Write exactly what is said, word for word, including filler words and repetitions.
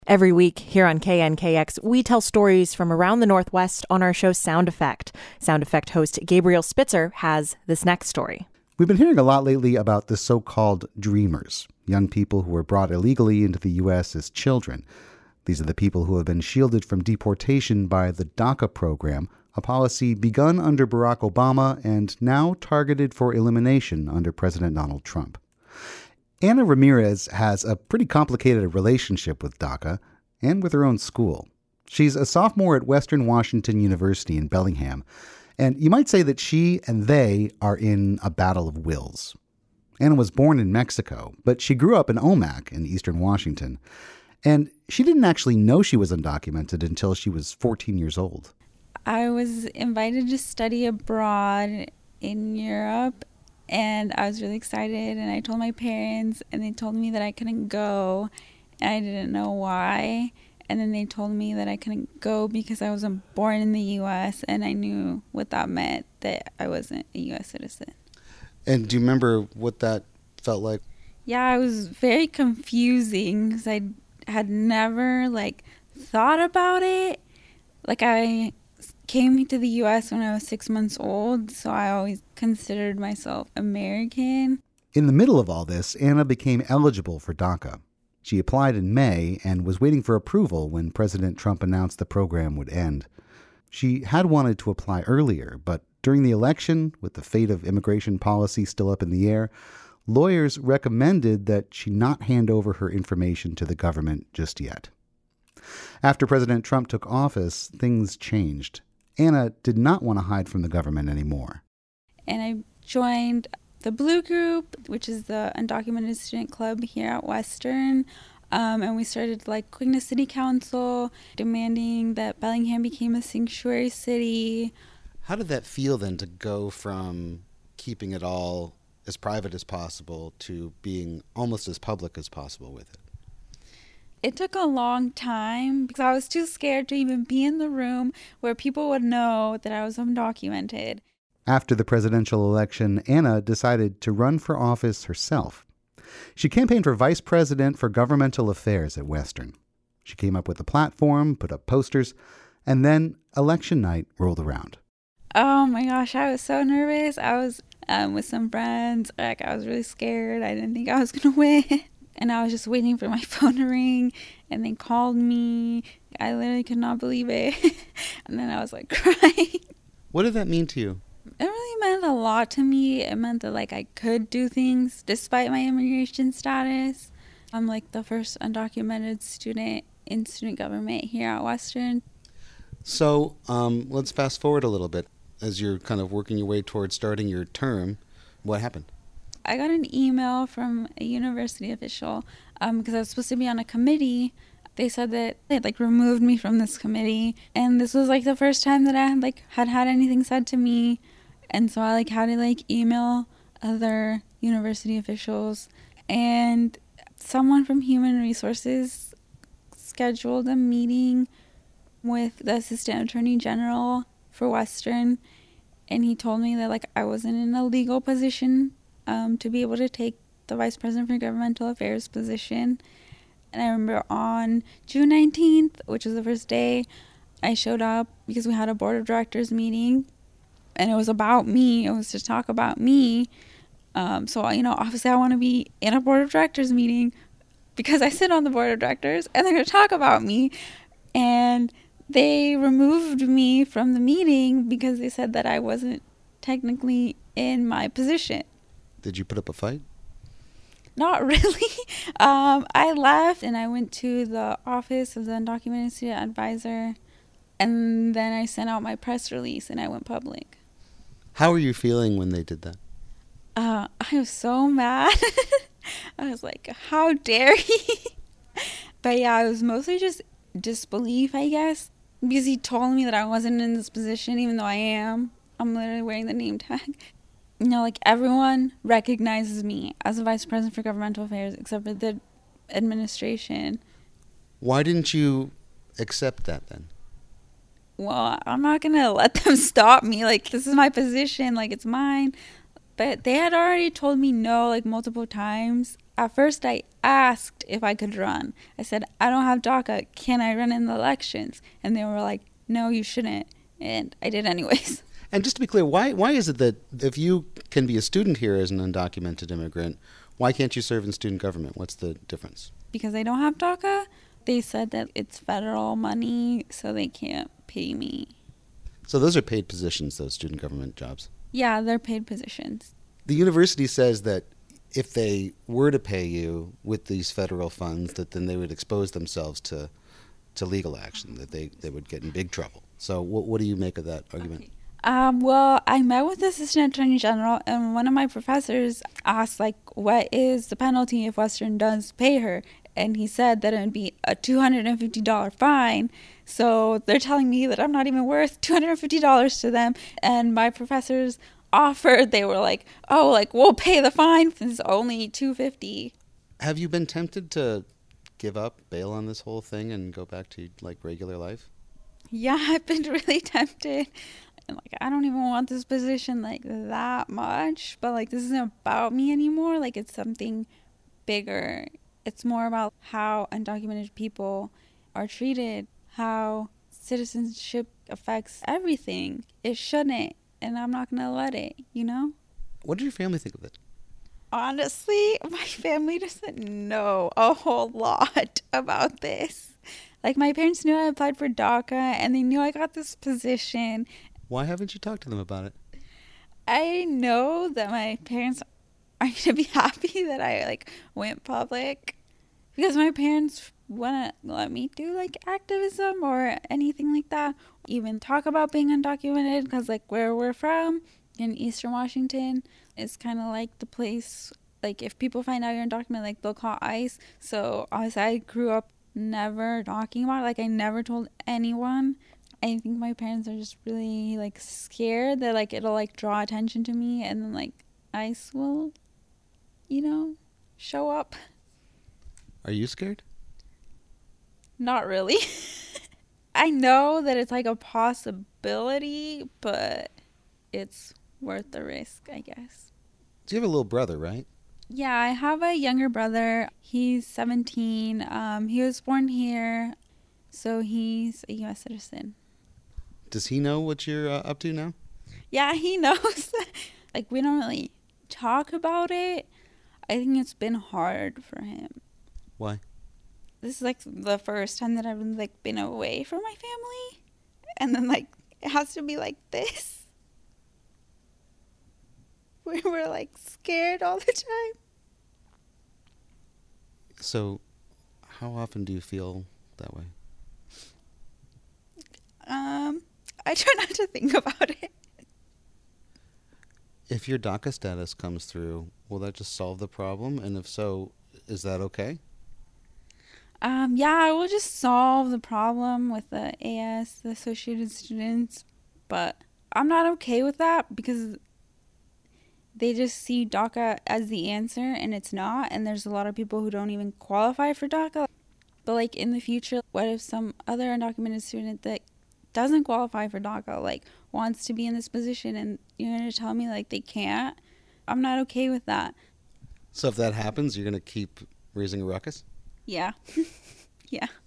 Every week here on K N K X, we tell stories from around the Northwest on our show Sound Effect. Sound Effect host Gabriel Spitzer has this next story. We've been hearing a lot lately about the so-called dreamers, young people who were brought illegally into the U S as children. These are the people who have been shielded from deportation by the DACA program, a policy begun under Barack Obama and now targeted for elimination under President Donald Trump. Anna Ramirez has a pretty complicated relationship with DACA and with her own school. She's a sophomore at Western Washington University in Bellingham, and you might say that she and they are in a battle of wills. Anna was born in Mexico, but she grew up in Omak in eastern Washington, and she didn't actually know she was undocumented until she was fourteen years old. I was invited to study abroad in Europe, and I was really excited, and I told my parents, and they told me that I couldn't go, and I didn't know why. And then they told me that I couldn't go because I wasn't born in the U S, and I knew what that meant, that I wasn't a U S citizen. And do you remember what that felt like? Yeah, it was very confusing because I had never, like, thought about it. Like, I came to the U S when I was six months old, so I always considered myself American. In the middle of all this, Anna became eligible for DACA. She applied in May and was waiting for approval when President Trump announced the program would end. She had wanted to apply earlier, but during the election, with the fate of immigration policy still up in the air, lawyers recommended that she not hand over her information to the government just yet. After President Trump took office, things changed. Anna did not want to hide from the government anymore. And I joined the Blue Group, which is the undocumented student club here at Western. Um, and we started like going to city council, demanding that Bellingham became a sanctuary city. How did that feel then to go from keeping it all as private as possible to being almost as public as possible with it? It took a long time because I was too scared to even be in the room where people would know that I was undocumented. After the presidential election, Anna decided to run for office herself. She campaigned for vice president for governmental affairs at Western. She came up with a platform, put up posters, and then election night rolled around. Oh my gosh, I was so nervous. I was um, with some friends. Like, I was really scared. I didn't think I was going to win. And I was just waiting for my phone to ring, and they called me. I literally could not believe it. And then I was like crying. What did that mean to you? It really meant a lot to me. It meant that, like, I could do things despite my immigration status. I'm like the first undocumented student in student government here at Western. So um, let's fast forward a little bit. As you're kind of working your way towards starting your term, what happened? I got an email from a university official um, because I was supposed to be on a committee. They said that they had, like, removed me from this committee, and this was like the first time that I had like had had anything said to me, and so I like had to like email other university officials, and someone from Human Resources scheduled a meeting with the Assistant Attorney General for Western, and he told me that like I wasn't in a legal position um, to be able to take the Vice President for Governmental Affairs position. And I remember on June nineteenth, which was the first day, I showed up because we had a board of directors meeting, and it was about me. It was to talk about me. Um, so, you know, obviously I want to be in a board of directors meeting because I sit on the board of directors, and they're going to talk about me. And they removed me from the meeting because they said that I wasn't technically in my position. Did you put up a fight? Not really. Um, I left and I went to the office of the undocumented student advisor, and then I sent out my press release and I went public. How were you feeling when they did that? Uh, I was so mad. I was like, how dare he? But yeah, it was mostly just disbelief, I guess, because he told me that I wasn't in this position, even though I am. I'm literally wearing the name tag. You know, like, everyone recognizes me as a vice president for governmental affairs except for the administration. Why didn't you accept that then? Well, I'm not going to let them stop me. Like, this is my position. Like, it's mine. But they had already told me no, like, multiple times At first, I asked if I could run. I said, I don't have DACA. Can I run in the elections? And they were like, no, you shouldn't. And I did anyways. And just to be clear, why why is it that if you can be a student here as an undocumented immigrant, why can't you serve in student government? What's the difference? Because I don't have DACA, they said that it's federal money, so they can't pay me. So those are paid positions, those student government jobs. Yeah, they're paid positions. The university says that if they were to pay you with these federal funds, that then they would expose themselves to to legal action, that they, they would get in big trouble. So what, what do you make of that argument? Okay. Um, well, I met with the Assistant Attorney General, and one of my professors asked, like, what is the penalty if Western does pay her? And he said that it would be a two hundred fifty dollars fine. So they're telling me that I'm not even worth two hundred fifty dollars to them. And my professors offered, they were like, oh, like, we'll pay the fine. It's only two hundred fifty dollars. Have you been tempted to give up, bail on this whole thing, and go back to, like, regular life? Yeah, I've been really tempted. And, like, I don't even want this position, like, that much. But, like, this isn't about me anymore. Like, it's something bigger. It's more about how undocumented people are treated, how citizenship affects everything. It shouldn't, and I'm not going to let it, you know? What did your family think of it? Honestly, my family doesn't know a whole lot about this. Like, my parents knew I applied for DACA, and they knew I got this position. Why haven't you talked to them about it? I know that my parents aren't going to be happy that I, like, went public, because my parents wouldn't let me do, like, activism or anything like that. Even talk about being undocumented, because, like, where we're from in Eastern Washington is kind of like the place, like, if people find out you're undocumented, like, they'll call ICE. So obviously I grew up never talking about it. Like, I never told anyone. I think my parents are just really, like, scared that, like, it'll, like, draw attention to me, and then, like, ICE will, you know, show up. Are you scared? Not really. I know that it's, like, a possibility, but it's worth the risk, I guess. So you have a little brother, right? Yeah, I have a younger brother. He's seventeen. Um, he was born here, so he's a U S citizen. Does he know what you're uh, up to now? Yeah, he knows. Like, we don't really talk about it. I think it's been hard for him. Why? This is, like, the first time that I've, like, been away from my family. And then, like, it has to be like this. We were, like, scared all the time. So how often do you feel that way? Um, I try not to think about it. If your DACA status comes through, will that just solve the problem? And if so, is that okay? Um, yeah, I will just solve the problem with the A S, the Associated Students, but I'm not okay with that because they just see DACA as the answer, and it's not, and there's a lot of people who don't even qualify for DACA. But, like, in the future, what if some other undocumented student that doesn't qualify for DACA, like, wants to be in this position, and you're going to tell me, like, they can't? I'm not okay with that. So if that happens, you're going to keep raising a ruckus? Yeah. Yeah.